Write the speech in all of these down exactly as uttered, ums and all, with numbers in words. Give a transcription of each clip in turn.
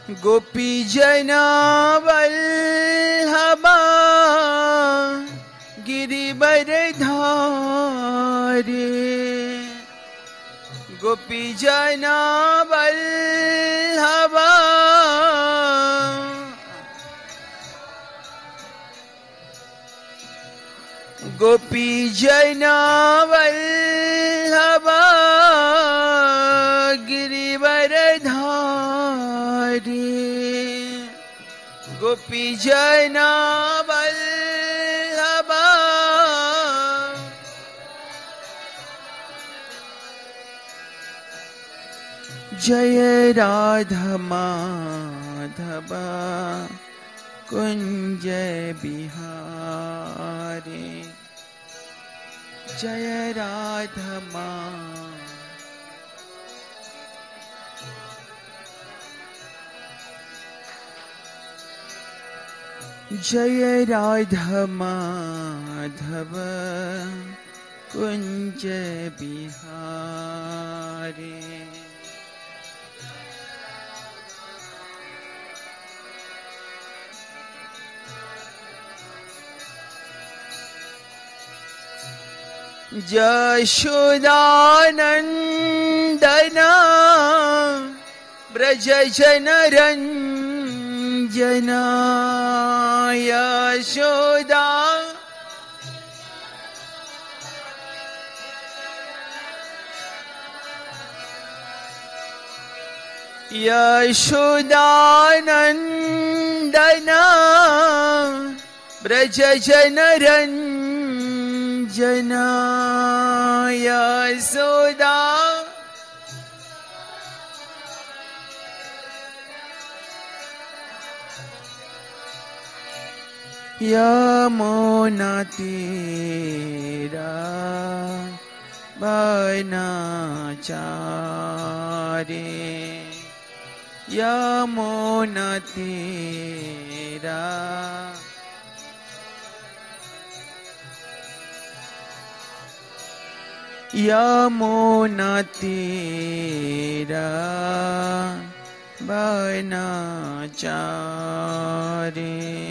गोपी जना वल्लभा गिरिवर धारे, गोपी जना वल्लभा गोपी जना वल्लभा गिरिवर धारे, गोपी जना वल्लभा जय राधा माधव कुंज बिहारी, जय राधा माधव जय राधा माधव कुंज बिहारी। यशोदानंदना ब्रज जन रंजना, यशोदा यशोदानंदना ब्रज जन रंजना, यशोदा यमुना तीरा वनाचारे, यमुना तीरा यमुना तीरा वनाचारे।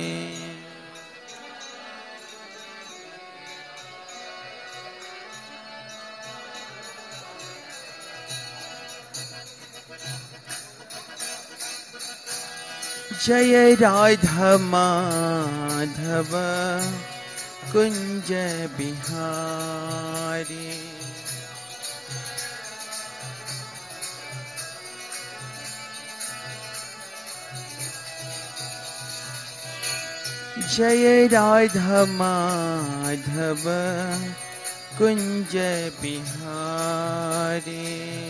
जय राधा माधव कुंज बिहारी, जय राधा माधव कुंज बिहारी,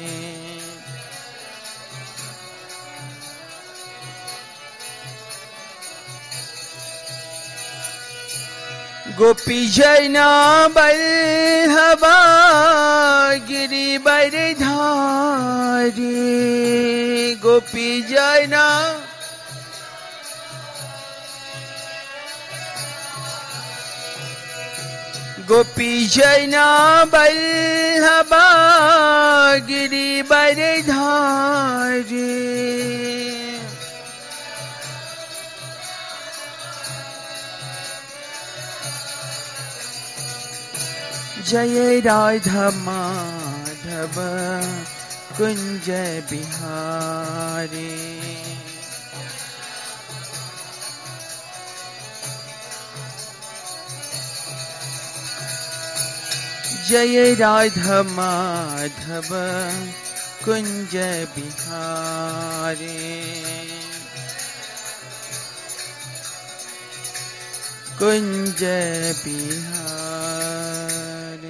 गोपी जना वल्लभा गिरिवर धारे, गोपी जना गोपी जना वल्लभा गिरिवर धारे, जय राधा माधव कुंज बिहारी, जय राधा माधव कुंज बिहारी, कुंज बिहारी।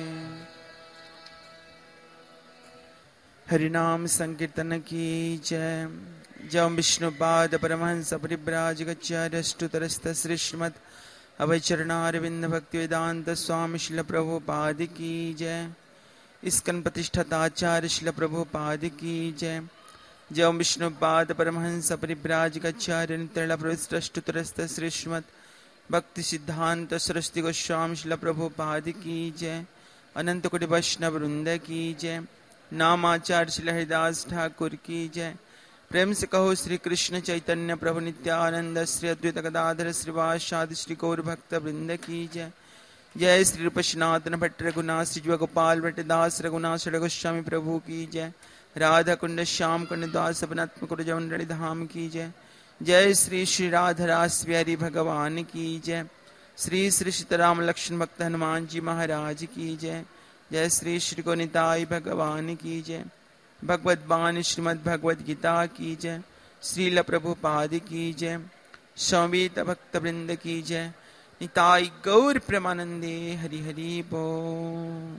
हरिनाम संकीर्तन की जय। जय विष्णुपाद परमहंस परिव्राजकाचार्यष्टुतरस्त श्री श्रीमद् अभय चरणारविंद भक्ति वेदांत स्वामी शिल प्रभुपाद की जय। इस्कन प्रतिष्ठाताचार्य शिल प्रभुपाद की जय। जय विष्णुपाद परमहंस परिव्राजकाचार्य नित्य प्रविष्टुतरस्त श्री श्रीमद् भक्ति सिद्धांत सरस्वती गोस्वामी शिल प्रभुपाद की जय। अनंत कोटि वैष्णव वृंद की जय। नामाचार्य श्री हरिदास ठाकुर की जय। प्रेम से कहो श्री कृष्ण चैतन्य प्रभु नित्यानंद श्री अद्वैत गदाधर श्रीवासादि श्री गौर भक्त वृंद की जय। जय श्री रूप सनातन भट्ट रघुनाथ श्री जुआ गोपाल भट्ट दास रघुनाथ षड गोस्वामी प्रभु की जय। राधा कुंड श्याम कुंड दास अपनात्म कुंड जवंडली धाम की जय। जय श्री श्री राधा रास बिहारी भगवान की जय। श्री श्री सीताराम लक्ष्मण भक्त हनुमान जी महाराज की जय। जय श्री श्री गोनिताई भगवान की जय। भगवत बानी श्रीमद् भगवद गीता की जय। श्रील प्रभुपाद की जय। सौवीत भक्त वृंद की जय। निताई गौर प्रेमानंदे हरि हरि बोल।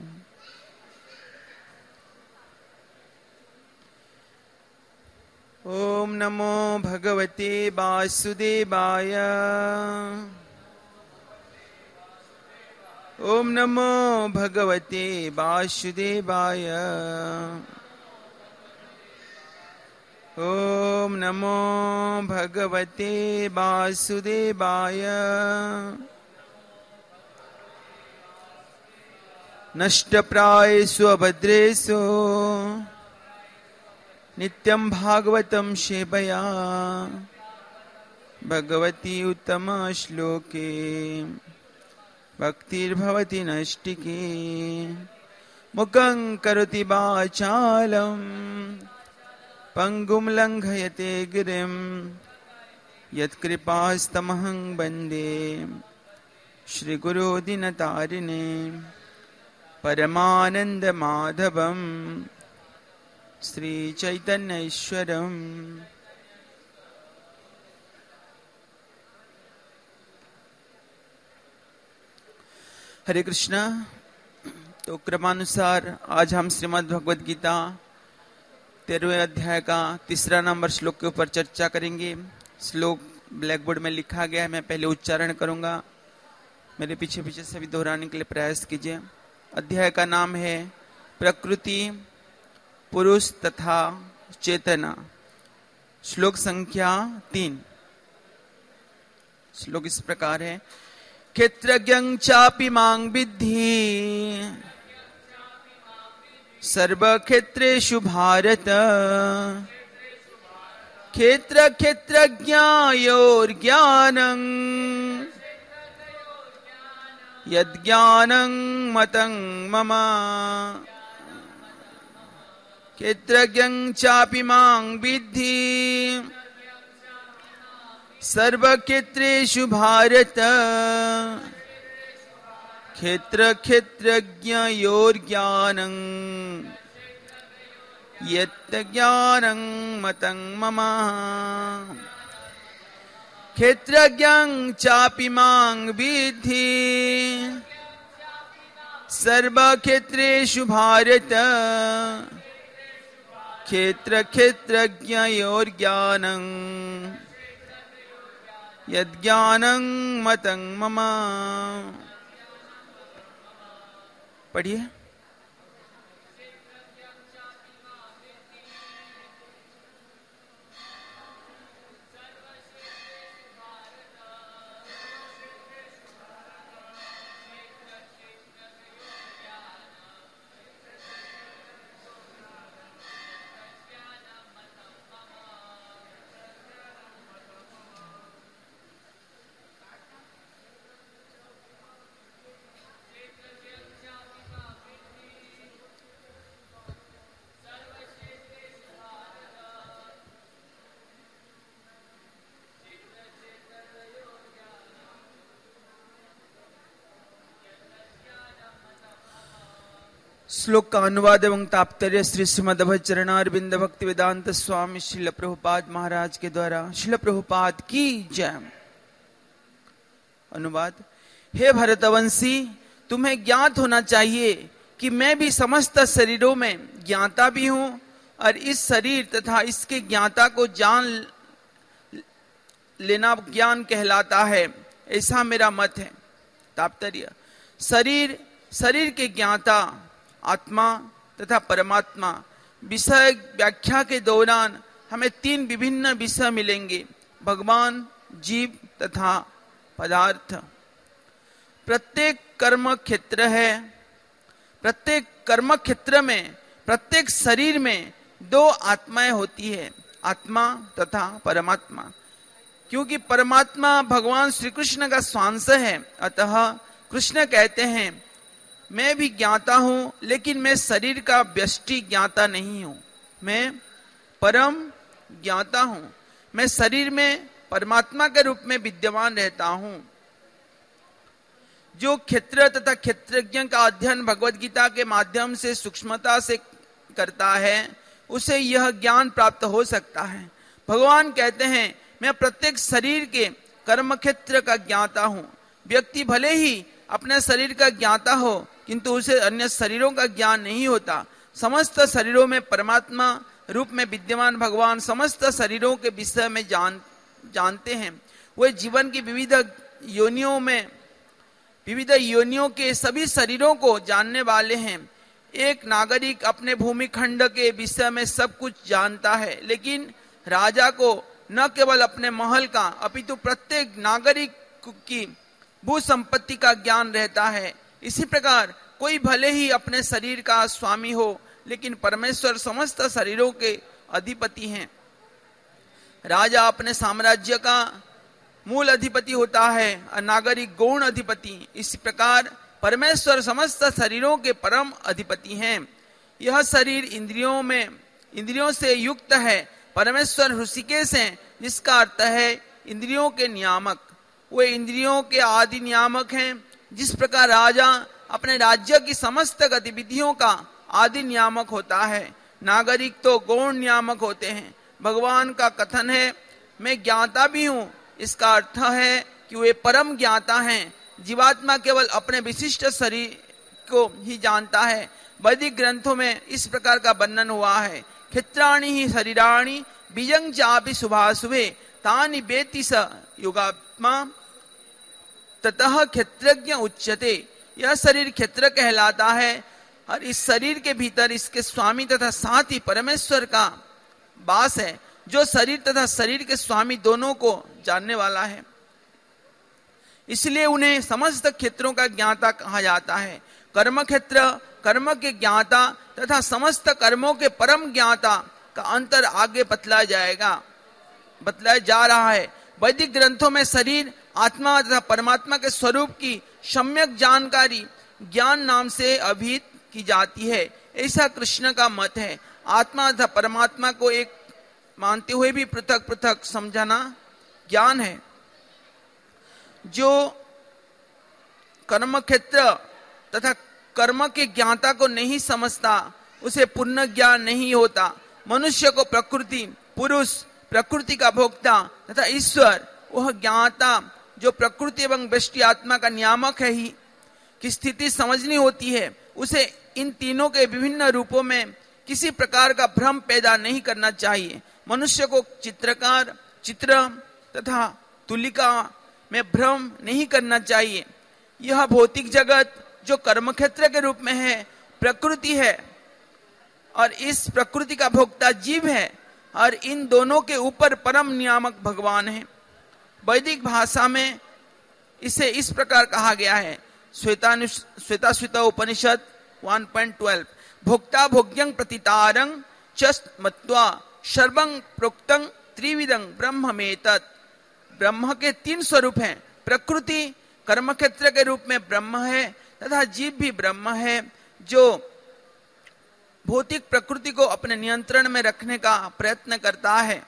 ओम नमो भगवते वासुदेवाय। ओम नमो भगवते वासुदेवाय। ओम नमो भगवते वासुदेवाय। नष्टप्रायेषु अभद्रेषु नित्यं भागवतं सेवया भगवती उत्तम श्लोके भक्तिर्भवति नष्टिके। मुखं करोति वाचालं पंगुं लंघयते गिरिं यत्कृपास्तमहं वन्दे श्रीगुरो दीनतारिणे परमानंद माधवं श्री चैतन्य ईश्वरम्। हरे कृष्णा। तो क्रमानुसार आज हम श्रीमद् भगवद गीता तेरहवें अध्याय का तीसरा नंबर श्लोक के ऊपर चर्चा करेंगे। श्लोक ब्लैक बोर्ड में लिखा गया है, मैं पहले उच्चारण करूंगा, मेरे पीछे पीछे सभी दोहराने के लिए प्रयास कीजिए। अध्याय का नाम है प्रकृति, पुरुष तथा चेतना। श्लोक संख्या तीन। श्लोक इस प्रकार है। क्षेत्रज्ञं चापि मां विद्धि सर्वक्षेत्रेषु भारत। क्षेत्र क्षेत्रज्ञयोर्ज्ञानं यद्ज्ञानं मतं मम। क्षेत्रज्ञं चापि मां विद्धि सर्वक्षेत्रेषु भारत। क्षेत्र क्षेत्रज्ञयोर्ज्ञानं यत् ज्ञानं मतं मम। क्षेत्रज्ञं चापि मां विद्धि सर्वक्षेत्रेषु भारत। क्षेत्र क्षेत्रज्ञयोर्ज्ञानं यद्ज्ञानं मतं मम। पढ़िए। श्लोक का अनुवाद एवं तात्पर्य श्री श्रीमद् चरणारविंद भक्ति वेदांत स्वामी श्रील प्रभुपाद महाराज के द्वारा। श्रील प्रभुपाद की जय। अनुवाद। हे भरतवंशी, तुम्हें ज्ञात होना चाहिए कि मैं भी समस्त शरीरों में ज्ञाता भी हूं और इस शरीर तथा इसके ज्ञाता को जान लेना ज्ञान कहलाता है, ऐसा मेरा मत है। तात्पर्य। शरीर, शरीर के ज्ञाता आत्मा तथा परमात्मा। विषय व्याख्या के दौरान हमें तीन विभिन्न विषय मिलेंगे, भगवान, जीव तथा पदार्थ। प्रत्येक कर्म क्षेत्र है। प्रत्येक कर्म क्षेत्र में, प्रत्येक शरीर में दो आत्माएं होती है। आत्मा तथा परमात्मा। क्योंकि परमात्मा भगवान श्री कृष्ण का स्वांश है, अतः कृष्ण कहते हैं मैं भी ज्ञाता हूं, लेकिन मैं शरीर का व्यष्टि ज्ञाता नहीं हूं, मैं परम ज्ञाता हूं। मैं शरीर में परमात्मा के रूप में विद्यमान रहता हूं। जो क्षेत्र तथा क्षेत्रज्ञ का अध्ययन भगवद गीता के माध्यम से सूक्ष्मता से करता है, उसे यह ज्ञान प्राप्त हो सकता है। भगवान कहते हैं मैं प्रत्येक शरीर के कर्म क्षेत्र का ज्ञाता हूं। व्यक्ति भले ही अपने शरीर का ज्ञाता हो, किंतु उसे अन्य शरीरों का ज्ञान नहीं होता। समस्त शरीरों में परमात्मा रूप में विद्यमान भगवान समस्त शरीरों के विषय में जान जानते हैं। वे जीवन की विविध योनियों में विविध योनियों के सभी शरीरों को जानने वाले हैं। एक नागरिक अपने भूमिखंड के विषय में सब कुछ जानता है, लेकिन राजा को न केवल अपने महल का अपितु प्रत्येक नागरिक की भू संपत्ति का ज्ञान रहता है। इसी प्रकार कोई भले ही अपने शरीर का स्वामी हो, लेकिन परमेश्वर समस्त शरीरों के अधिपति हैं। राजा अपने साम्राज्य का मूल अधिपति होता है और नागरिक गौण अधिपति। इसी प्रकार परमेश्वर समस्त शरीरों के परम अधिपति हैं। यह शरीर इंद्रियों में इंद्रियों से युक्त है। परमेश्वर ऋषिकेश हैं, जिसका अर्थ है इंद्रियों के नियामक। वे इंद्रियों के आदि नियामक हैं। जिस प्रकार राजा अपने राज्य की समस्त गतिविधियों का आदि नियामक होता है, नागरिक तो गौण नियामक होते हैं। भगवान का कथन है मैं ज्ञाता भी हूं। इसका अर्थ है कि वे परम ज्ञाता हैं। जीवात्मा केवल अपने विशिष्ट शरीर को ही जानता है। वैदिक ग्रंथों में इस प्रकार का वर्णन हुआ है, क्षेत्राणि ही शरीराणि बीजं चापि शुभाशुभे तानि वेति स योगात्मा ततः क्षेत्रज्ञ उच्यते। यह शरीर क्षेत्र कहलाता है और इस शरीर के भीतर इसके स्वामी तथा साथ ही परमेश्वर का वास है, जो शरीर तथा शरीर के स्वामी दोनों को जानने वाला है। इसलिए उन्हें समस्त क्षेत्रों का ज्ञाता कहा जाता है। कर्म क्षेत्र कर्म के ज्ञाता तथा समस्त कर्मों के परम ज्ञाता का अंतर आगे बतलाया जाएगा बतलाया जा रहा है। वैदिक ग्रंथों में शरीर आत्मा तथा परमात्मा के स्वरूप की सम्यक जानकारी ज्ञान नाम से अभिहित की जाती है। ऐसा कृष्ण का मत है। आत्मा तथा परमात्मा को एक मानते हुए भी पृथक पृथक समझाना ज्ञान है। जो कर्म क्षेत्र तथा कर्म के ज्ञाता को नहीं समझता, उसे पूर्ण ज्ञान नहीं होता। मनुष्य को प्रकृति, पुरुष, प्रकृति का भोक्ता तथा ईश्वर, वह ज्ञाता जो प्रकृति एवं व्यष्टि आत्मा का नियामक है ही की स्थिति समझनी होती है। उसे इन तीनों के विभिन्न रूपों में किसी प्रकार का भ्रम पैदा नहीं करना चाहिए। मनुष्य को चित्रकार, चित्र तथा तुलिका में भ्रम नहीं करना चाहिए। यह भौतिक जगत जो कर्म क्षेत्र के रूप में है, प्रकृति है और इस प्रकृति का भोक्ता जीव है और इन दोनों के ऊपर परम नियामक भगवान है। वैदिक भाषा में इसे इस प्रकार कहा गया है, श्वेताश्वत उपनिषद वन पॉइंट ट्वेल्व, भोक्ता भोग्यं प्रतितारं च मत्वा सर्वं प्रोक्तं त्रिविधं ब्रह्ममेतत्। ब्रह्म के तीन स्वरूप हैं। प्रकृति कर्म क्षेत्र के रूप में ब्रह्म है तथा जीव भी ब्रह्म है, जो भौतिक प्रकृति को अपने नियंत्रण में रखने का प्रयत्न करता है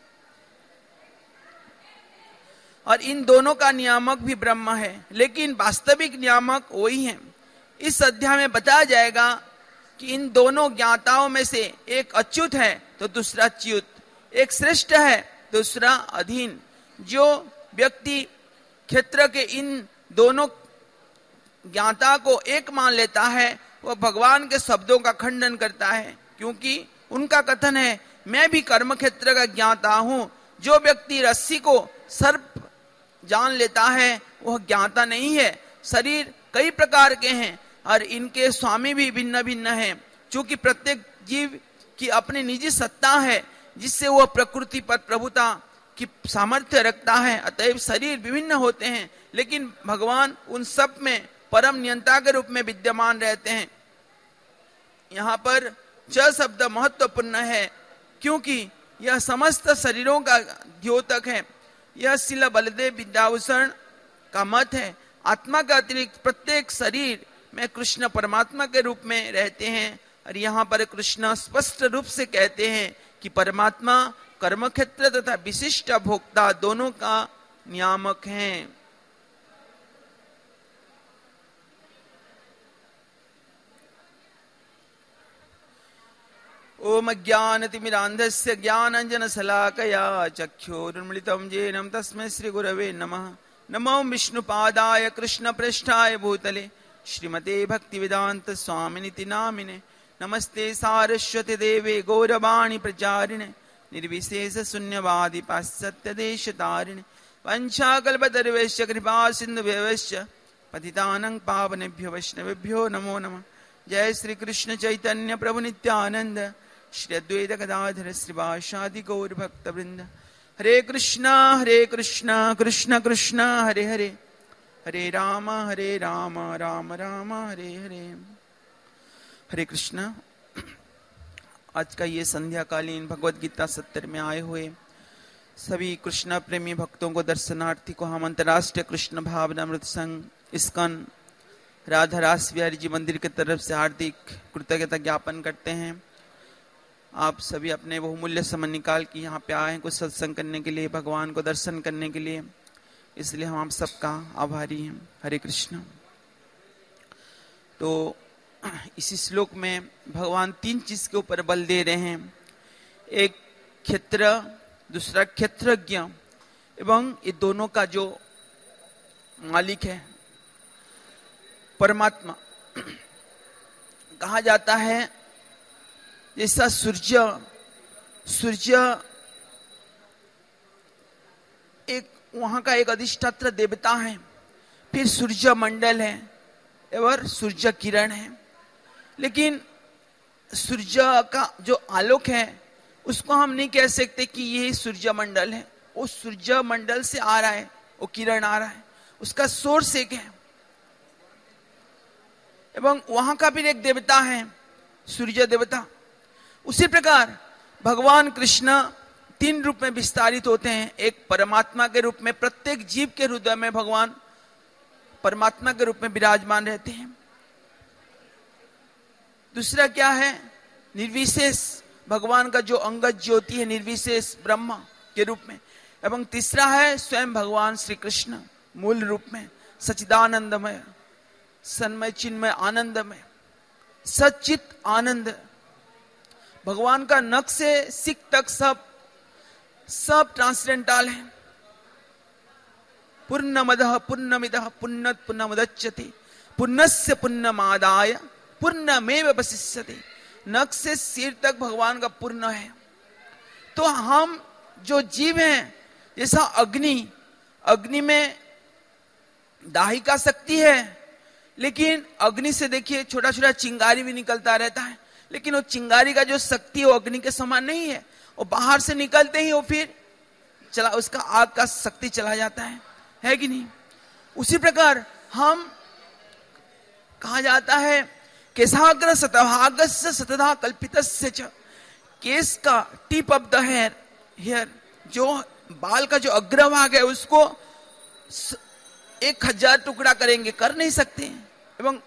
और इन दोनों का नियामक भी ब्रह्म है, लेकिन वास्तविक नियामक वही है। इस अध्याय में बताया जाएगा कि इन दोनों ज्ञाताओं में से एक अच्युत है तो दूसरा च्युत, एक श्रेष्ठ है दूसरा अधीन। जो व्यक्ति क्षेत्र के इन दोनों ज्ञाता को एक मान लेता है, वह भगवान के शब्दों का खंडन करता है, क्योंकि उनका कथन है मैं भी कर्म क्षेत्र का ज्ञाता हूं। जो व्यक्ति रस्सी को सर्प जान लेता है वह ज्ञाता नहीं है। शरीर कई प्रकार के हैं और इनके स्वामी भी भिन्न भिन्न हैं। चूंकि प्रत्येक जीव की अपनी निजी सत्ता है जिससे वह प्रकृति पर प्रभुता की सामर्थ्य रखता है, अतएव शरीर विभिन्न होते हैं, लेकिन भगवान उन सब में परम नियंता के रूप में विद्यमान रहते हैं। यहाँ पर च शब्द महत्वपूर्ण है, क्योंकि यह समस्त शरीरों का द्योतक है। यह शिला बलदेव विद्याभूषण का मत है। आत्मा का अतिरिक्त प्रत्येक शरीर में कृष्ण परमात्मा के रूप में रहते हैं। और यहाँ पर कृष्ण स्पष्ट रूप से कहते हैं कि परमात्मा कर्म क्षेत्र तथा विशिष्ट भोक्ता दोनों का नियामक हैं। ओम ज्ञानतिमिरान्धस्य ज्ञानाञ्जनशलाकया चक्षुरुन्मिलितं येन तस्मै श्रीगुरवे नमः। नमो विष्णुपादाय कृष्णप्रेष्ठाय भूतले श्रीमते भक्तिवेदान्त स्वामिनिति नामिने। नमस्ते सारस्वती देवे गौरवाणी प्रचारिणे निर्विशेष शून्यवादी पाश्चात्य देश तारिणे। वंशाकल्पतरुभ्यश्च कृपा सिन्धुभ्यश्च पतितानां पावनेभ्यो वैष्णवेभ्यो नमो नमः। जय श्री कृष्ण चैतन्य प्रभु नित्यानंद श्री अद्वैत गदाधर श्रीवासादि गौर भक्त वृंद। हरे कृष्णा हरे कृष्णा कृष्ण कृष्ण हरे हरे हरे राम हरे राम राम राम हरे हरे। हरे कृष्णा। आज का ये संध्याकालीन भगवद गीता सत्र में आए हुए सभी कृष्ण प्रेमी भक्तों को, दर्शनार्थी को हम अंतर्राष्ट्रीय कृष्ण भावनामृत संघ इस्कॉन राधा रास बिहारी जी मंदिर की तरफ से हार्दिक कृतज्ञता ज्ञापन करते हैं। आप सभी अपने बहुमूल्य समय निकाल के यहाँ पे आए हैं कुछ सत्संग करने के लिए, भगवान को दर्शन करने के लिए, इसलिए हम आप सबका आभारी हैं। हरे कृष्ण। तो इसी श्लोक में भगवान तीन चीज के ऊपर बल दे रहे हैं। एक क्षेत्र, दूसरा क्षेत्रज्ञ, एवं ये दोनों का जो मालिक है परमात्मा। कहा जाता है जैसा सूर्य सूर्य एक वहां का एक अधिष्ठात्र देवता है, फिर सूर्य मंडल है और सूर्य किरण है। लेकिन सूर्य का जो आलोक है उसको हम नहीं कह सकते कि ये सूर्य मंडल है। वो सूर्य मंडल से आ रहा है, वो किरण आ रहा है, उसका सोर्स एक है। एवं वहां का भी एक देवता है सूर्य देवता। उसी प्रकार भगवान कृष्ण तीन रूप में विस्तारित होते हैं। एक परमात्मा के रूप में, प्रत्येक जीव के हृदय में भगवान परमात्मा के रूप में विराजमान रहते हैं। दूसरा क्या है? निर्विशेष भगवान का जो अंगद ज्योति है, निर्विशेष ब्रह्म के रूप में। एवं तीसरा है स्वयं भगवान श्री कृष्ण मूल रूप में, सच्चिदानंदमय, सन्मय, चिन्मय, आनंदमय, सच्चित आनंद। भगवान का नख से सिक तक सब सब ट्रांसडेंटल है। पूर्णमदः पूर्णमिदः पूर्णात् पूर्णमुदच्यते पूर्णस्य पूर्णमादाय पूर्णमेव वशिष्यते। नख से सिर तक भगवान का पूर्ण है। तो हम जो जीव हैं, जैसा अग्नि अग्नि में दाहिका शक्ति है, लेकिन अग्नि से देखिए छोटा छोटा चिंगारी भी निकलता रहता है, लेकिन वो चिंगारी का जो शक्ति है वो अग्नि के समान नहीं है। वो बाहर से निकलते ही वो फिर चला उसका आग का शक्ति चला जाता है, है कि नहीं? उसी प्रकार हम कहा जाता है केशाग्र शतभागस्य शतधा कल्पितस्य च। केस का tip of the hair hair जो बाल का जो अग्रभाग है उसको एक हजार टुकड़ा करेंगे, कर नहीं सकते। एवं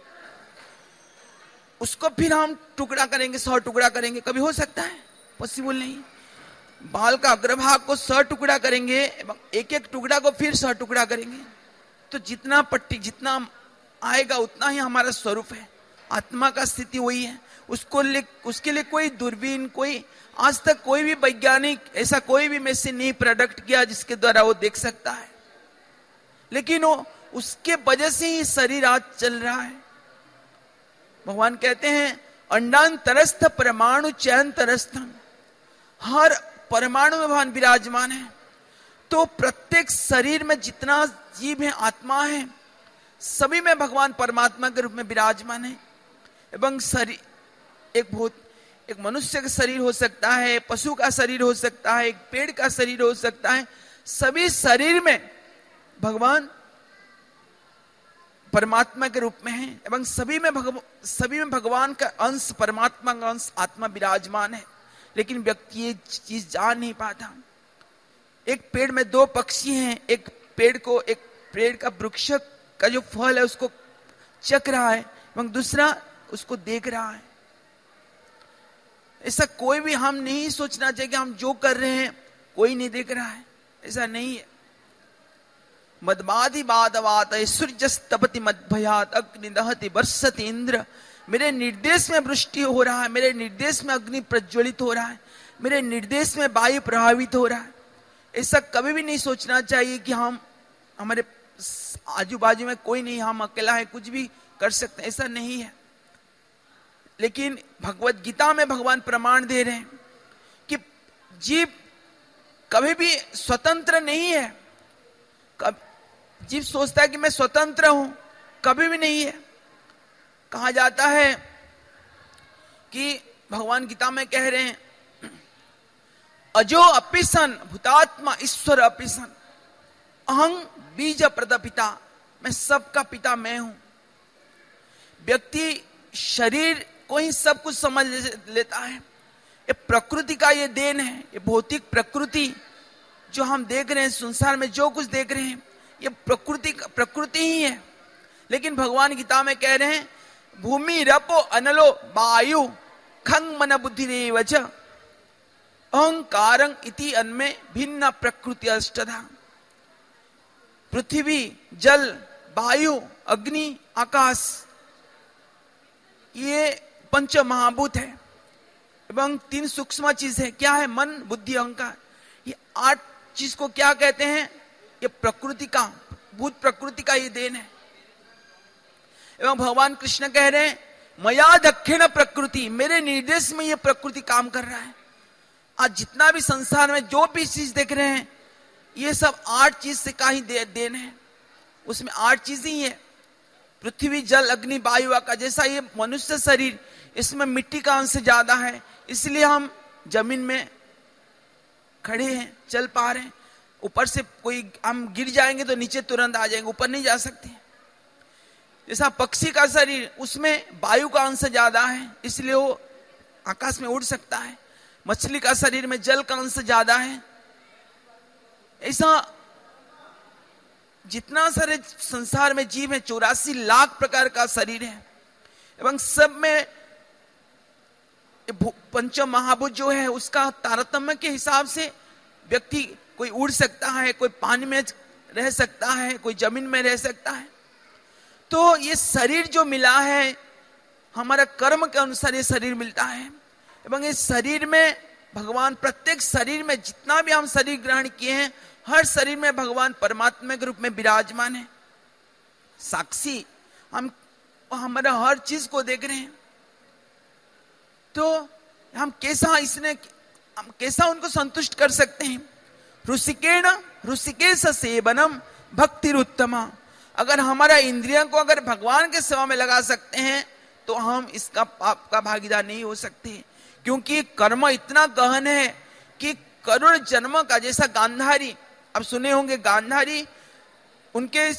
उसको फिर हम टुकड़ा करेंगे, सौ टुकड़ा करेंगे, कभी हो सकता है? पॉसिबल नहीं। बाल का अग्रभाग को सौ टुकड़ा करेंगे एवं एक एक टुकड़ा को फिर सौ टुकड़ा करेंगे, तो जितना पट्टी जितना आएगा उतना ही हमारा स्वरूप है। आत्मा का स्थिति वही है। उसको ले, उसके लिए कोई दूरबीन, कोई आज तक कोई भी वैज्ञानिक ऐसा कोई भी मशीन नहीं प्रोडक्ट किया जिसके द्वारा वो देख सकता है। लेकिन वो उसके वजह से ही शरीर आज चल रहा है। भगवान कहते हैं अंडांतरस्थ परमाणु चयंतरस्थम, हर परमाणु में भगवान विराजमान है। तो प्रत्येक शरीर में जितना जीव है, आत्मा है, सभी में भगवान परमात्मा के रूप में विराजमान है। एवं शरीर एक भूत एक मनुष्य का शरीर हो सकता है, पशु का शरीर हो सकता है, एक पेड़ का शरीर हो सकता है। सभी शरीर में भगवान परमात्मा के रूप में है। एवं सभी में भगवान सभी में भगवान का अंश, परमात्मा का अंश, आत्मा विराजमान है। लेकिन व्यक्ति ये चीज जान नहीं पाता। एक पेड़ में दो पक्षी हैं, एक पेड़ को, एक पेड़ का वृक्ष का जो फल है उसको चख रहा है एवं दूसरा उसको देख रहा है। ऐसा कोई भी हम नहीं सोचना चाहिए कि हम जो कर रहे हैं कोई नहीं देख रहा है, ऐसा नहीं है। मदबादि बादवात सूर्यस्तपति मदभयात अग्नि दहति बरसति इंद्र। मेरे निर्देश में वृष्टि हो रहा है, मेरे निर्देश में अग्नि प्रज्वलित हो रहा है, मेरे निर्देश में वायु प्रभावित हो रहा है। ऐसा कभी भी नहीं सोचना चाहिए कि हम, हमारे आजू बाजू में कोई नहीं, हम अकेला है, कुछ भी कर सकते हैं, ऐसा नहीं है। लेकिन भगवत गीता में भगवान प्रमाण दे रहे हैं कि जीव कभी भी स्वतंत्र नहीं है। कब जीव सोचता है कि मैं स्वतंत्र हूं, कभी भी नहीं है। कहा जाता है कि भगवान गीता में कह रहे हैं, अजो अपिसन भूतात्मा ईश्वर अपिसन अहं बीज प्रद पिता। मैं सबका पिता मैं हूं। व्यक्ति शरीर को ही सब कुछ समझ लेता है। ये प्रकृति का ये देन है, ये भौतिक प्रकृति जो हम देख रहे हैं, संसार में जो कुछ देख रहे हैं ये प्रकृति प्रकृति ही है। लेकिन भगवान गीता में कह रहे हैं, भूमि रपो अनलो वायु खंग मन बुद्धि रेवच अहंकारं इति अन्मे भिन्न प्रकृति अष्टधा। पृथ्वी, जल, वायु, अग्नि, आकाश, ये पंच महाभूत है एवं तीन सूक्ष्म चीज है। क्या है? मन, बुद्धि, अहंकार। ये आठ चीज को क्या कहते हैं? ये प्रकृति का, भूत प्रकृति का ये देन है। एवं भगवान कृष्ण कह रहे हैं, मया दक्षिण प्रकृति, मेरे निर्देश में ये प्रकृति काम कर रहा है। आज जितना भी संसार में जो भी चीज देख रहे हैं ये सब आठ चीज से का ही दे, देन है। उसमें आठ चीज ही है, पृथ्वी, जल, अग्नि, वायु, आकाश। जैसा ये मनुष्य शरीर, इसमें मिट्टी का अंश ज्यादा है, इसलिए हम जमीन में खड़े हैं, चल पा रहे हैं। ऊपर से कोई हम गिर जाएंगे तो नीचे तुरंत आ जाएंगे, ऊपर नहीं जा सकते। जैसा पक्षी का शरीर, उसमें वायु का अंश ज्यादा है, इसलिए वो आकाश में उड़ सकता है। मछली का शरीर में जल का अंश ज्यादा है। ऐसा जितना सारे संसार में जीव है, चौरासी लाख प्रकार का शरीर है एवं सब में पंच महाभूत जो है उसका तारतम्य के हिसाब से व्यक्ति, कोई उड़ सकता है, कोई पानी में रह सकता है, कोई जमीन में रह सकता है। तो ये शरीर जो मिला है, हमारा कर्म के अनुसार ये शरीर मिलता है। एवं इस शरीर में भगवान, प्रत्येक शरीर में जितना भी हम शरीर ग्रहण किए हैं, हर शरीर में भगवान परमात्मा के रूप में विराजमान है, साक्षी। हम हमारा हर चीज को देख रहे हैं। तो हम कैसा इसने हम कैसा उनको संतुष्ट कर सकते हैं? ऋषिकेण ऋषिकेश सेवनम भक्तिरुत्तमा। अगर हमारा इंद्रियों को अगर भगवान के सेवा में लगा सकते हैं तो हम इसका पाप का भागीदार नहीं हो सकते, क्योंकि कर्म इतना गहन है कि करोड़ जन्म का, जैसा गांधारी, अब सुने होंगे गांधारी, उनके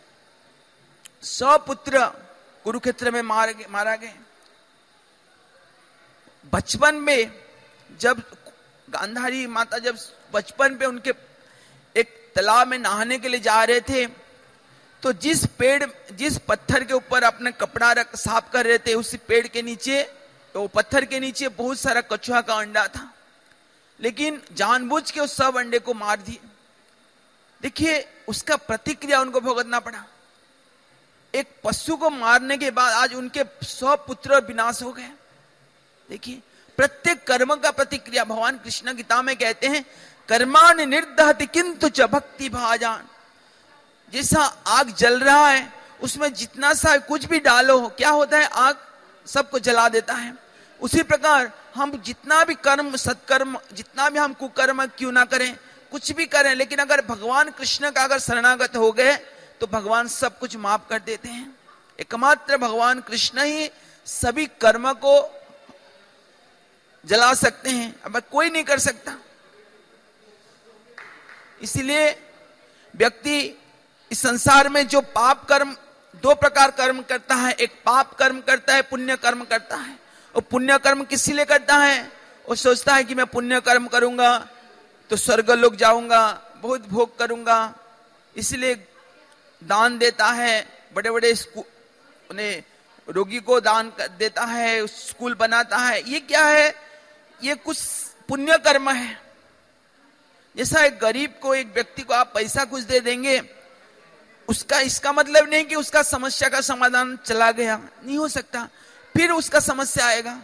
सौ पुत्र कुरुक्षेत्र में मार मारा गए। बचपन में जब गांधारी माता जब बचपन पे उनके एक तालाब में नहाने के लिए जा रहे थे, तो जिस पेड़, जिस पत्थर के ऊपर अपने कपड़ा रख साफ कर रहे थे, उसी पेड़ के नीचे, तो पत्थर के नीचे बहुत सारा कछुआ का अंडा था, लेकिन जानबूझ के उस सब अंडे को मार दिए। देखिए उसका प्रतिक्रिया उनको भुगतना पड़ा। एक पशु को मारने के बाद आज उनके सौ पुत्र विनाश हो गए। देखिए प्रत्येक कर्म का प्रतिक्रिया, भगवान कृष्ण गीता में कहते हैं, कर्माणि निर्दहति किंतु च भक्ति भाजान। जैसा आग जल रहा है, उसमें जितना सा कुछ भी डालो, क्या होता है? आग सबको जला देता है। उसी प्रकार हम जितना भी कर्म, सत्कर्म, जितना भी हम कुकर्म क्यों ना करें, कुछ भी करें, लेकिन अगर भगवान कृष्ण का अगर शरणागत हो गए तो भगवान सब कुछ माफ कर देते हैं। एकमात्र भगवान कृष्ण ही सभी कर्म को जला सकते हैं, अब कोई नहीं कर सकता। इसलिए व्यक्ति इस संसार में जो पाप कर्म, दो प्रकार कर्म करता है, एक पाप कर्म करता है, पुण्य कर्म करता है। और पुण्य कर्म किस लिए करता है? वो सोचता है कि मैं पुण्य कर्म करूंगा तो स्वर्ग लोक जाऊंगा, बहुत भोग करूंगा, इसलिए दान देता है, बड़े बड़े उन्हें रोगी को दान देता है, स्कूल बनाता है। ये क्या है? ये कुछ पुण्य कर्म है। जैसा एक गरीब को, एक व्यक्ति को आप पैसा कुछ दे देंगे, उसका इसका मतलब नहीं कि उसका समस्या का समाधान चला गया, नहीं हो सकता, फिर उसका समस्या आएगा।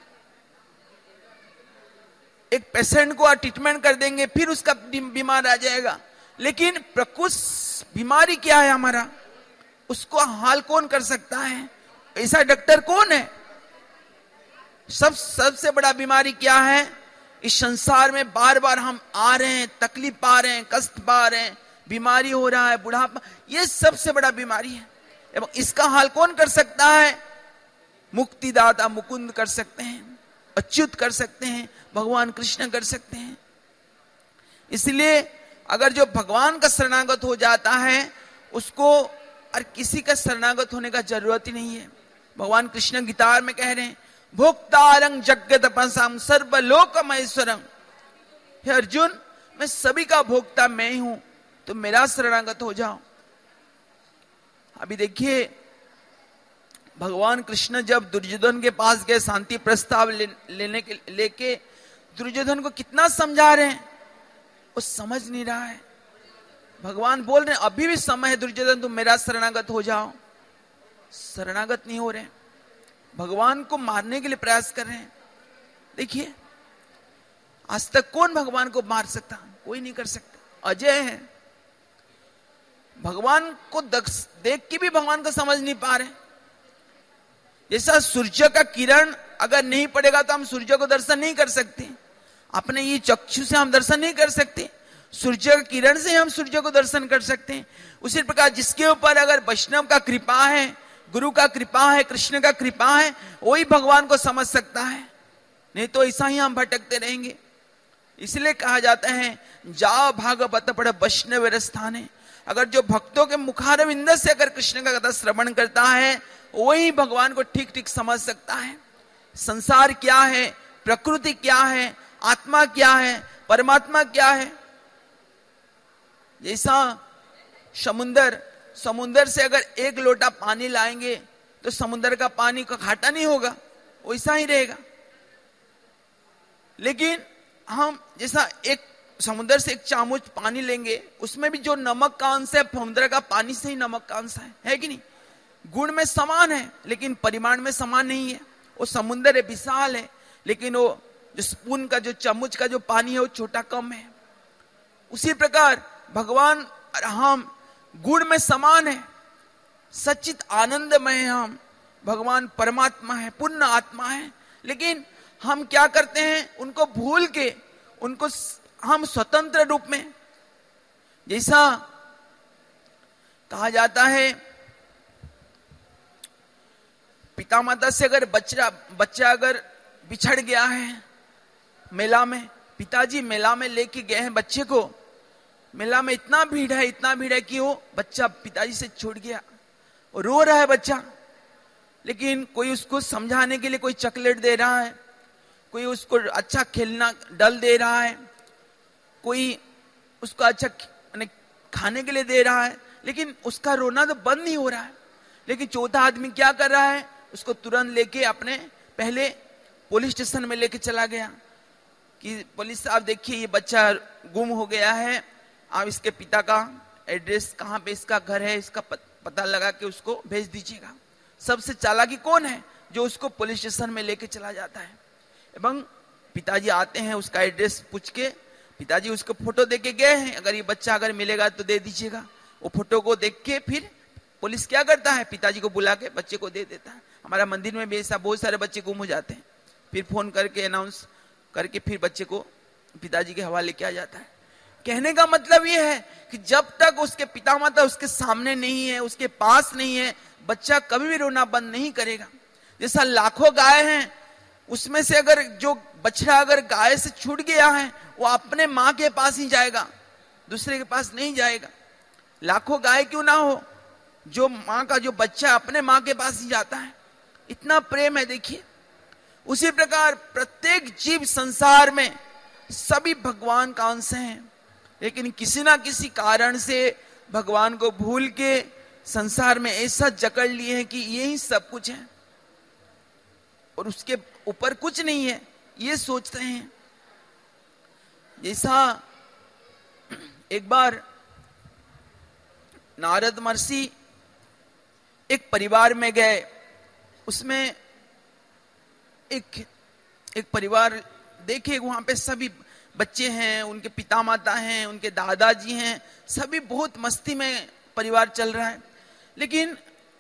एक पेशेंट को आप ट्रीटमेंट कर देंगे, फिर उसका बीमार आ जाएगा। लेकिन प्रकुश बीमारी क्या है हमारा, उसको हाल कौन कर सकता है? ऐसा डॉक्टर कौन है? सब सबसे बड़ा बीमारी क्या है? इस संसार में बार बार हम आ रहे हैं, तकलीफ पा रहे हैं, कष्ट पा रहे हैं, बीमारी हो रहा है, बुढ़ापा, ये सबसे बड़ा बीमारी है। एवं इसका हाल कौन कर सकता है? मुक्तिदाता मुकुंद कर सकते हैं, अच्युत कर सकते हैं, भगवान कृष्ण कर सकते हैं। इसलिए अगर जो भगवान का शरणागत हो जाता है, उसको और किसी का शरणागत होने का जरूरत ही नहीं है। भगवान कृष्ण गीता में कह रहे हैं, भोक्तारं जगत तपसाम सर्वलोक महेश्वरम। हे अर्जुन, मैं सभी का भोक्ता मैं ही हूं, तो मेरा शरणागत हो जाओ। अभी देखिए, भगवान कृष्ण जब दुर्योधन के पास गए शांति प्रस्ताव ले, लेने के लेके, दुर्योधन को कितना समझा रहे हैं, वो समझ नहीं रहा है। भगवान बोल रहे हैं अभी भी समय है दुर्योधन, तुम मेरा शरणागत हो जाओ। शरणागत नहीं हो रहे, भगवान को मारने के लिए प्रयास कर रहे हैं। देखिए, आज तक कौन भगवान को मार सकता? कोई नहीं कर सकता, अजय है। भगवान को देख के भी भगवान को समझ नहीं पा रहे। जैसा सूर्य का किरण अगर नहीं पड़ेगा तो हम सूर्य को दर्शन नहीं कर सकते, अपने ये चक्षु से हम दर्शन नहीं कर सकते, सूर्य का किरण से हम सूर्य को दर्शन कर सकते हैं। उसी प्रकार जिसके ऊपर अगर वैष्णव का कृपा है, गुरु का कृपा है, कृष्ण का कृपा है, वही भगवान को समझ सकता है, नहीं तो ऐसा ही हम भटकते रहेंगे। इसलिए कहा जाता है, जाओ भागवत पढ़ वैष्णव स्थाने। अगर जो भक्तों के मुखारविंद से अगर कृष्ण का कथा श्रवण करता है, वही भगवान को ठीक ठीक समझ सकता है। संसार क्या है, प्रकृति क्या है, आत्मा क्या है, परमात्मा क्या है। जैसा समुंदर, समुंदर से अगर एक लोटा पानी लाएंगे तो समुंदर का पानी का घाटा नहीं होगा, वैसा ही रहेगा। लेकिन हम जैसा एक समुद्र से एक चामुच पानी लेंगे, उसमें भी जो नमक का अंश है, समुद्र का पानी से ही नमक का अंश है, है कि नहीं? गुण में समान है लेकिन परिमाण में समान नहीं है। वो समुद्र है, विशाल है, लेकिन वो जो स्पून का, जो चम्मच का जो पानी है, वो छोटा कम है। उसी प्रकार भगवान और हम गुण में समान है, सच्चित आनंदमय है हम। भगवान परमात्मा है, पूर्ण आत्मा है, लेकिन हम क्या करते हैं, उनको भूल के उनको हम स्वतंत्र रूप में, जैसा कहा जाता है, पिता माता से अगर बच्चा बच्चा अगर बिछड़ गया है मेला में, पिताजी मेला में लेके गए हैं बच्चे को, मेला में इतना भीड़ है, इतना भीड़ है कि वो बच्चा पिताजी से छूट गया, और रो रहा है बच्चा, लेकिन कोई उसको समझाने के लिए कोई चॉकलेट दे रहा है, कोई उसको अच्छा खेलना डल दे रहा है, कोई उसको अच्छा खाने के लिए दे रहा है, लेकिन उसका रोना तो बंद नहीं हो रहा है। लेकिन चौथा आदमी क्या कर रहा है, उसको तुरंत लेके अपने पहले पुलिस स्टेशन में लेके चला गया कि पुलिस साहब देखिए ये बच्चा गुम हो गया है, आप इसके पिता का एड्रेस, कहाँ पे इसका घर है, इसका पता लगा के उसको भेज दीजिएगा। सबसे चालाकी कौन है, जो उसको पुलिस स्टेशन में लेके चला जाता है। एवं पिताजी आते हैं, उसका एड्रेस पूछ के, पिताजी उसको फोटो दे के गए हैं, अगर ये बच्चा अगर मिलेगा तो दे दीजिएगा। वो फोटो को देख के फिर पुलिस क्या करता है, पिताजी को बुला के बच्चे को दे देता है। हमारा मंदिर में भी ऐसा बहुत सारे बच्चे गुम हो जाते हैं, फिर फोन करके अनाउंस करके फिर बच्चे को पिताजी के हवाले किया जाता है। कहने का मतलब ये है कि जब तक उसके पिता माता उसके सामने नहीं है, उसके पास नहीं है, बच्चा कभी भी रोना बंद नहीं करेगा। जैसा लाखों गाय हैं, उसमें से अगर जो बछड़ा अगर गाय से छूट गया है, वो अपने माँ के पास ही जाएगा, दूसरे के पास नहीं जाएगा। लाखों गाय क्यों ना हो, जो माँ का जो बच्चा अपने माँ के पास ही जाता है, इतना प्रेम है। देखिए, उसी प्रकार प्रत्येक जीव संसार में सभी भगवान का अंश हैं, लेकिन किसी ना किसी कारण से भगवान को भूल के संसार में ऐसा जकड़ लिए हैं कि यही सब कुछ है और उसके ऊपर कुछ नहीं है, ये सोचते हैं। जैसा एक बार नारद महर्षि एक परिवार में गए, उसमें एक एक परिवार देखे, वहां पे सभी बच्चे हैं, उनके पिता माता हैं, उनके दादाजी हैं, सभी बहुत मस्ती में परिवार चल रहा है। लेकिन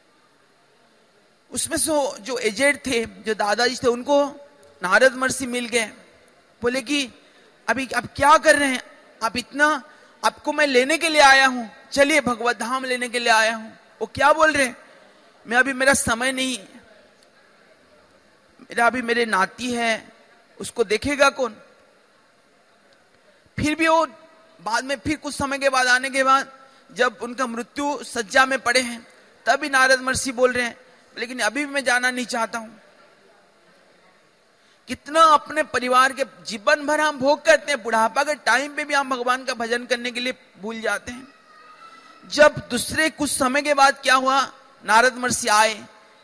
उसमें से जो एजेड थे, जो दादाजी थे, उनको नारद महर्षि मिल गए। बोले कि अभी आप क्या कर रहे हैं, आप इतना, आपको मैं लेने के लिए आया हूं, चलिए भगवत धाम लेने के लिए आया हूं। वो क्या बोल रहे हैं, मैं अभी, मेरा समय नहीं, मेरा अभी मेरे नाती है, उसको देखेगा कौन। फिर भी वो बाद में, फिर कुछ समय के बाद, आने के बाद जब उनका मृत्यु सज्जा में पड़े हैं, तभी नारद महर्षि बोल रहे हैं, लेकिन अभी भी मैं जाना नहीं चाहता हूं। कितना अपने परिवार के जीवन भर हम भोग करते हैं, बुढ़ापा के टाइम पे भी हम भगवान का भजन करने के लिए भूल जाते हैं। जब दूसरे कुछ समय के बाद क्या हुआ, नारद महर्षि आए,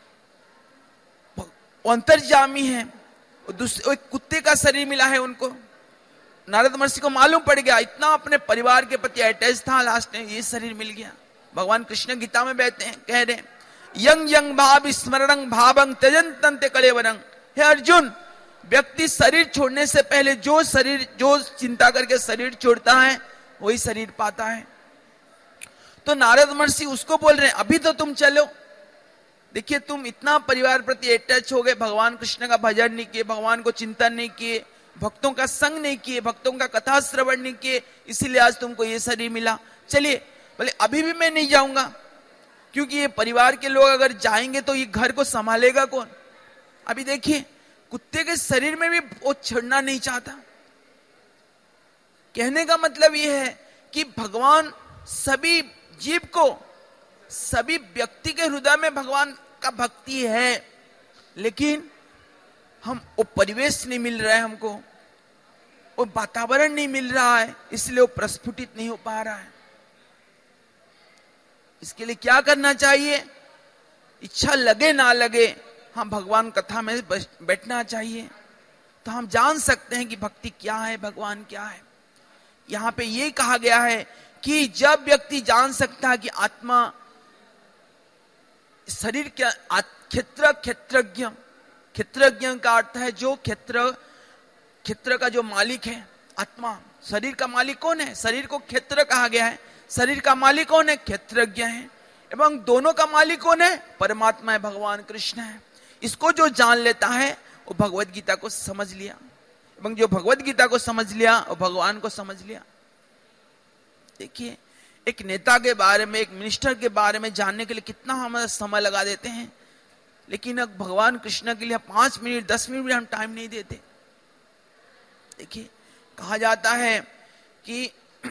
अंतर्यामी है, एक कुत्ते का शरीर मिला है उनको। नारद महर्षि को मालूम पड़ गया, इतना अपने परिवार के प्रति अटैच था, लास्ट में ये शरीर मिल गया। भगवान कृष्ण गीता में बैठते हैं, कह रहे हैं, यंग यंग भाव स्मरणं भावं त्यजंतं कलेवरं। हे अर्जुन, व्यक्ति शरीर छोड़ने से पहले जो शरीर, जो चिंता करके शरीर छोड़ता है, वही शरीर पाता है। तो नारद महर्षि उसको बोल रहे हैं, अभी तो तुम चलो, देखिए तुम इतना परिवार प्रति अटैच हो गए, भगवान कृष्ण का भजन नहीं किए, भगवान को चिंतन नहीं किए, भक्तों का संग नहीं किए, भक्तों का कथा श्रवण नहीं किए, इसीलिए आज तुमको ये शरीर मिला। चलिए, बोले अभी भी मैं नहीं जाऊंगा, क्योंकि ये परिवार के लोग अगर जाएंगे तो ये घर को संभालेगा कौन। अभी देखिए, कुत्ते के शरीर में भी वो छोड़ना नहीं चाहता। कहने का मतलब ये है कि भगवान सभी जीव को, सभी व्यक्ति के हृदय में भगवान का भक्ति है, लेकिन हम वो परिवेश नहीं मिल रहा है, हमको वो वातावरण नहीं मिल रहा है, इसलिए वो प्रस्फुटित नहीं हो पा रहा है। इसके लिए क्या करना चाहिए, इच्छा लगे ना लगे, हम भगवान कथा में बैठना चाहिए, तो हम जान सकते हैं कि भक्ति क्या है, भगवान क्या है। यहां पे ये कहा गया है कि जब व्यक्ति जान सकता है कि आत्मा, शरीर क्या, क्षेत्र क्षेत्रज्ञ, क्षेत्रज्ञ का अर्थ है जो क्षेत्र, क्षेत्र का जो मालिक है, आत्मा। शरीर का मालिक कौन है, शरीर को क्षेत्र कहा गया है, शरीर का मालिक कौन है, क्षेत्रज्ञ है, एवं दोनों का मालिक कौन है, परमात्मा है, भगवान कृष्ण है। इसको जो जान लेता है वो भगवत गीता को समझ लिया, एवं जो भगवत गीता को समझ लिया वो भगवान को समझ लिया। देखिए, एक नेता के बारे में, एक मिनिस्टर के बारे में जानने के लिए कितना हम समय लगा देते हैं, लेकिन अब भगवान कृष्ण के लिए पांच मिनट दस मिनट भी हम टाइम नहीं देते। देखिए, कहा जाता है कि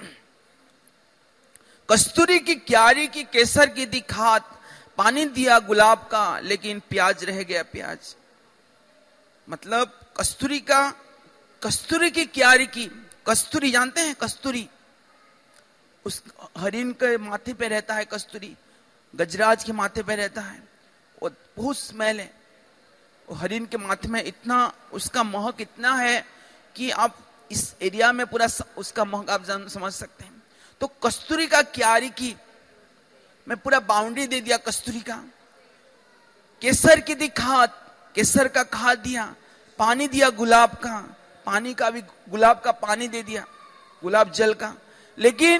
कस्तूरी की क्यारी की केसर की दी खात, पानी दिया गुलाब का, लेकिन प्याज रह गया प्याज। मतलब कस्तूरी का, कस्तूरी की क्यारी की, कस्तूरी जानते हैं, कस्तूरी उस हरिन के माथे पे रहता है, कस्तूरी गजराज के माथे पे रहता है, वो बहुत स्मेल है, वो हरिन के माथे में इतना, उसका महक इतना है कि आप इस एरिया में पूरा उसका महक आप समझ सकते हैं। तो कस्तूरी का क्यारी की मैं पूरा बाउंड्री दे दिया कस्तूरी का। केसर की दी खाद, केसर का खाद दिया, पानी दिया गुलाब का, पानी का भी, गुलाब का पानी दे दिया, गुलाब जल का। लेकिन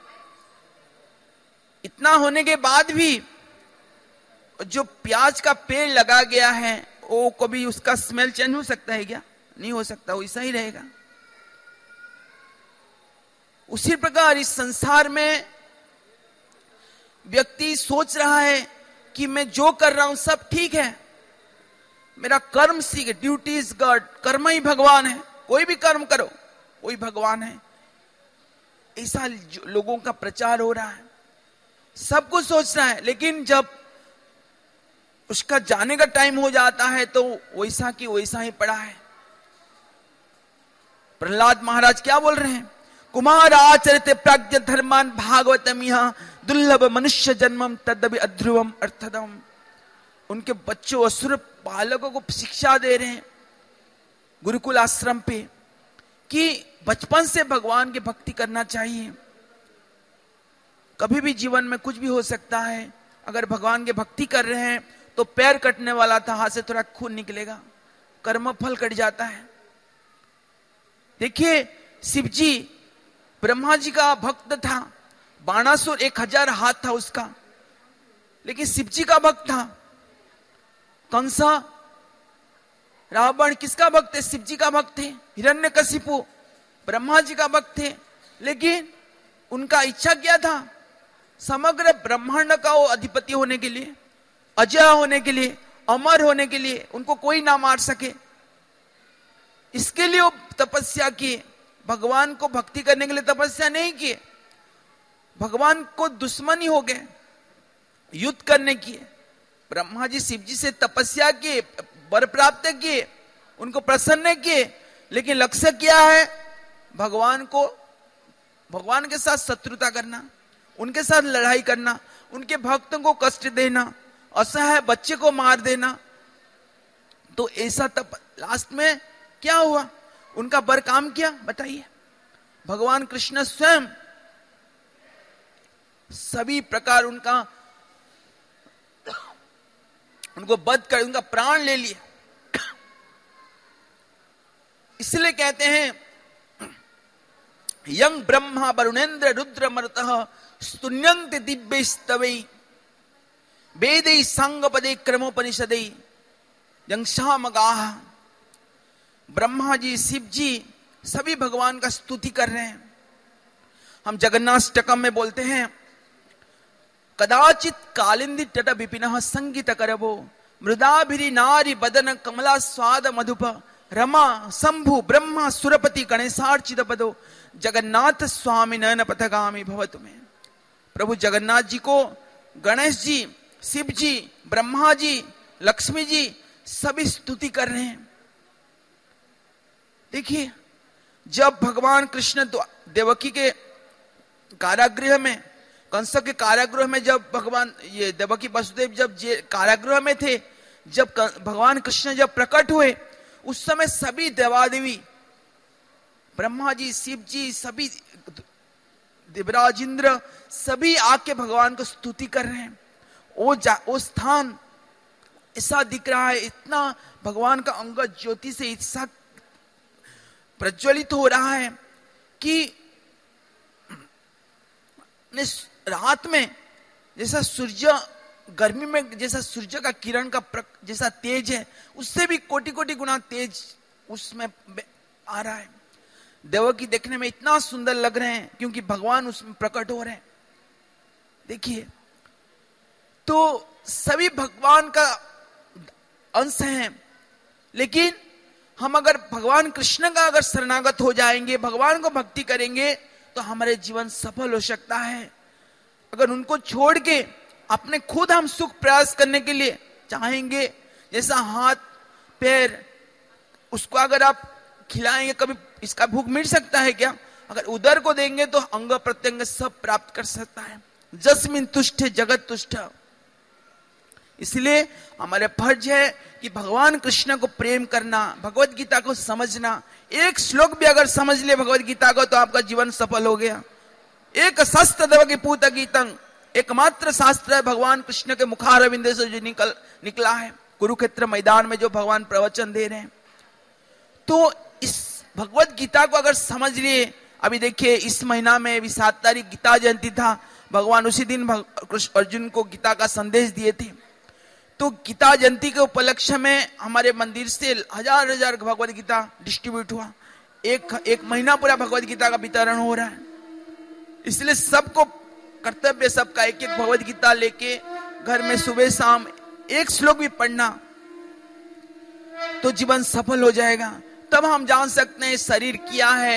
इतना होने के बाद भी जो प्याज का पेड़ लगा गया है, वो कभी उसका स्मेल चेंज हो सकता है क्या? नहीं हो सकता, वो ऐसा ही रहेगा। उसी प्रकार इस संसार में व्यक्ति सोच रहा है कि मैं जो कर रहा हूं सब ठीक है, मेरा कर्म सीख, ड्यूटी इज गॉड, कर्म ही भगवान है, कोई भी कर्म करो कोई भगवान है, ऐसा लोगों का प्रचार हो रहा है, सब कुछ सोच रहा है। लेकिन जब उसका जाने का टाइम हो जाता है तो वैसा की वैसा ही पड़ा है। प्रहलाद महाराज क्या बोल रहे हैं? कुमार आचरित प्राज्ञ धर्मान भागवतम यह दुर्लभ मनुष्य जन्मम तदपि अध्रुवम अर्थदम। उनके बच्चों असुर बालकों को शिक्षा दे रहे हैं गुरुकुल आश्रम पे कि बचपन से भगवान की भक्ति करना चाहिए। कभी भी जीवन में कुछ भी हो सकता है। अगर भगवान की भक्ति कर रहे हैं तो पैर कटने वाला था, हाथ से थोड़ा खून निकलेगा, कर्म फल कट जाता है। देखिए शिव जी ब्रह्मा जी का भक्त था, बाणासुर एक हजार हाथ था उसका, लेकिन शिव जी का भक्त था। कंसा रावण किसका भक्त है? शिव जी का भक्त थे। हिरण्यकशिपु ब्रह्मा जी का भक्त थे, लेकिन उनका इच्छा क्या था? समग्र ब्रह्मांड का वो अधिपति होने के लिए, अजय होने के लिए, अमर होने के लिए, उनको कोई ना मार सके, इसके लिए वो तपस्या किए। भगवान को भक्ति करने के लिए तपस्या नहीं किए, भगवान को दुश्मनी हो गए, युद्ध करने की। ब्रह्मा जी शिव जी से तपस्या किए, वर प्राप्त किए, उनको प्रसन्न किए, लेकिन लक्ष्य क्या है? भगवान को, भगवान के साथ शत्रुता करना, उनके साथ लड़ाई करना, उनके भक्तों को कष्ट देना, असहाय बच्चे को मार देना। तो ऐसा तप लास्ट में क्या हुआ? उनका बर काम किया, बताइए। भगवान कृष्ण स्वयं सभी प्रकार उनका उनको वध कर उनका प्राण ले लिया। इसलिए कहते हैं यंग ब्रह्मा वरुणेन्द्र रुद्र मरुतः स्तुन्यन्ति दिव्य स्तवै वेदै सांगपदे क्रमोपनिषदै यंशामगाः। ब्रह्मा जी शिव जी सभी भगवान का स्तुति कर रहे हैं। हम जगन्नाष्टकम में बोलते हैं कदाचित कालिंदी तट विपिनः संगीत करवो मृदाभिरी नारी बदन कमला स्वाद मधुप रमा शंभु ब्रह्मा सुरपति गणेशार्चित पदो जगन्नाथ स्वामी नयन पथगामी भवतु में। प्रभु जगन्नाथ जी को गणेश जी, शिव जी, ब्रह्मा जी, लक्ष्मी जी सभी स्तुति कर रहे हैं। देखिए जब भगवान कृष्ण देवकी के कारागृह में, कंस के कारागृह में, जब भगवान ये देवकी वसुदेव जब कारागृह में थे, जब भगवान कृष्ण जब प्रकट हुए, उस समय सभी देवादेवी, ब्रह्मा जी, शिव जी, सभी देवराज इंद्र सभी आके भगवान को स्तुति कर रहे हैं। वो वो स्थान ऐसा दिख रहा है, इतना भगवान का अंग ज्योति से ऐसा प्रज्वलित हो रहा है कि रात में जैसा सूर्य, गर्मी में जैसा सूर्य का किरण का जैसा तेज है, उससे भी कोटि कोटि गुना तेज उसमें आ रहा है। देवकी देखने में इतना सुंदर लग रहे हैं क्योंकि भगवान उसमें प्रकट हो रहे हैं। देखिए तो सभी भगवान का अंश हैं, लेकिन हम अगर भगवान कृष्ण का अगर शरणागत हो जाएंगे, भगवान को भक्ति करेंगे, तो हमारे जीवन सफल हो सकता है। अगर उनको छोड़ के अपने खुद हम सुख प्रयास करने के लिए चाहेंगे, जैसा हाथ पैर, उसको अगर आप खिलाएंगे, कभी इसका भूख मिट सकता है क्या? अगर उदर को देंगे तो अंग प्रत्यंग सब प्राप्त कर सकता है। जस्मिन तुष्ट जगत तुष्ट। इसलिए हमारे फर्ज है कि भगवान कृष्ण को प्रेम करना, भगवत गीता को समझना। एक श्लोक भी अगर समझ ले भगवत गीता को तो आपका जीवन सफल हो गया। एक शास्त्र देवकी पूत गीतंग, एकमात्र शास्त्र है भगवान कृष्ण के मुखारविंद से जो निकल निकला है कुरुक्षेत्र मैदान में, जो भगवान प्रवचन दे रहे हैं। तो इस भगवत गीता को अगर समझ लिए, अभी देखिए इस महीना में भी सात तारीख गीता जयंती था, भगवान उसी दिन कृष्ण अर्जुन को गीता का संदेश दिए थे। तो गीता जयंती के उपलक्ष्य में हमारे मंदिर से हजार हजार भगवत गीता डिस्ट्रीब्यूट हुआ। एक एक महीना पूरा भगवत गीता का वितरण हो रहा है। इसलिए सबको कर्तव्य, सबका एक एक भगवत गीता लेके घर में सुबह शाम एक श्लोक भी पढ़ना, तो जीवन सफल हो जाएगा। तब हम जान सकते हैं शरीर क्या है,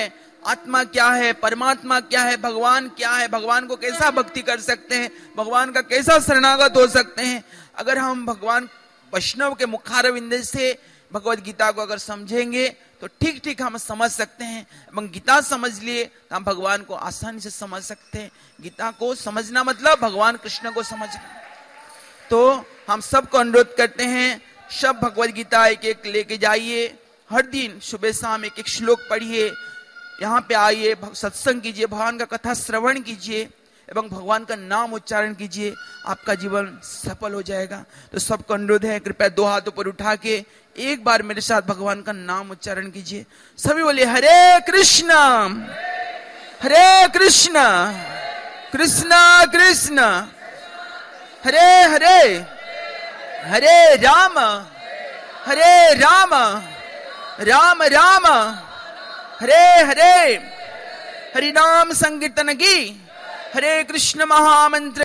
आत्मा क्या है, परमात्मा क्या है, भगवान क्या है, भगवान को कैसा भक्ति कर सकते हैं, भगवान का कैसा शरणागत हो सकते हैं। अगर हम भगवान वैष्णव के मुखारविंद से भगवद गीता को अगर समझेंगे तो ठीक ठीक हम समझ सकते हैं। এবং गीता समझ लिए तो हम भगवान को आसानी से समझ सकते हैं। गीता को समझना मतलब भगवान कृष्ण को समझना। तो हम सबको अनुरोध करते हैं, सब भगवद गीता एक एक लेके जाइए, हर दिन सुबह शाम एक एक श्लोक पढ़िए, यहाँ पे आइए, सत्संग कीजिए, भगवान का कथा श्रवण कीजिए एवं भगवान का नाम उच्चारण कीजिए, आपका जीवन सफल हो जाएगा। तो सबको अनुरोध है, कृपया दो हाथों पर उठा के एक बार मेरे साथ भगवान का नाम उच्चारण कीजिए। सभी बोलिए हरे कृष्ण हरे कृष्ण कृष्ण कृष्ण हरे हरे, हरे राम हरे राम राम राम हरे हरे। हरि नाम संकीर्तन की, हरे कृष्ण महामंत्र